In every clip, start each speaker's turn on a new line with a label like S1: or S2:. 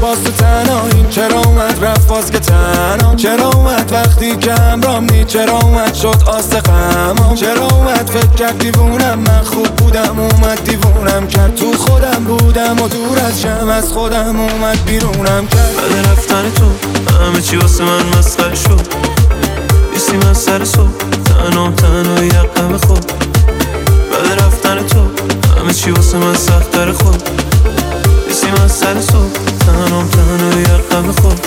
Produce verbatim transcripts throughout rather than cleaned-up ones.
S1: باز تو تنهایی؟ چرا اومد رفت باز که تنها؟ چرا اومد وقتی که همرام نی؟ چرا اومد شد آسه غمام؟ چرا اومد فکر کرد دیوونم من خوب بودم اومد دیوونم کرد؟ تو خودم بودم و دور از شم از خودم اومد بیرونم کرد.
S2: بعد رفتن تو همه چی واسه من مسخره شد. بیستی من سر صبح تنام تنهایی حقم خود. بعد رفتن تو همه چی واسه من سخت تر خود. بیستی من سر صبح تنام تنهایی حقم خود.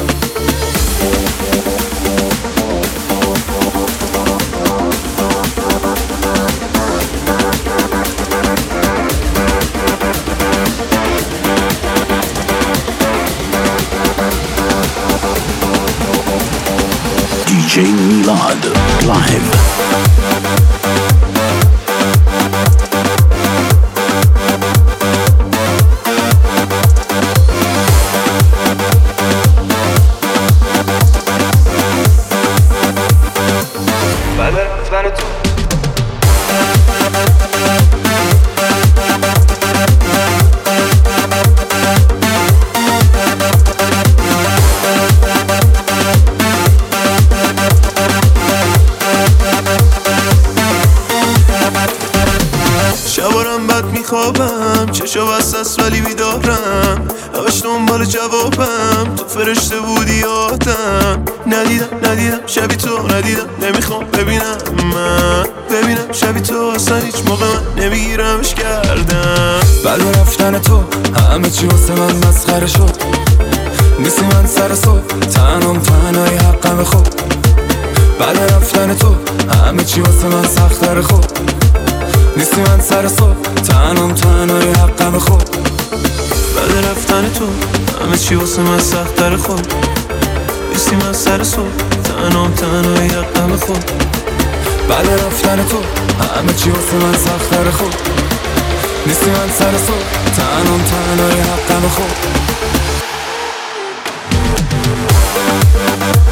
S3: دی جی میلاد لایو.
S2: شبارم بد میخوابم چشا بستست ولی بیدارم. همش دنبال جوابم تو فرشته بودی آدم. ندیدم ندیدم شبی تو ندیدم نمیخوام ببینم من ببینم شبی تو اصلا هیچ موقع من نمیگیرمش کردم.
S1: بعد رفتن تو همه چی واسه من مسخره شد. نیستی من سر صبح تنام تنهایی حقم خود. بعد رفتن تو همه چی واسه من سخت‌تر خود. نیستی من سر صبح تنام تنهایی حقم خود.
S2: بعد رفتن تو همه چی واسه من سخت تر خود. نیستی من سر صبح تنام تنهایی حقم خود.
S1: بعد رفتن تو همه چی واسه من سخت‌تر خود. نیستی من سر صبح تنام تنهایی حقم خود.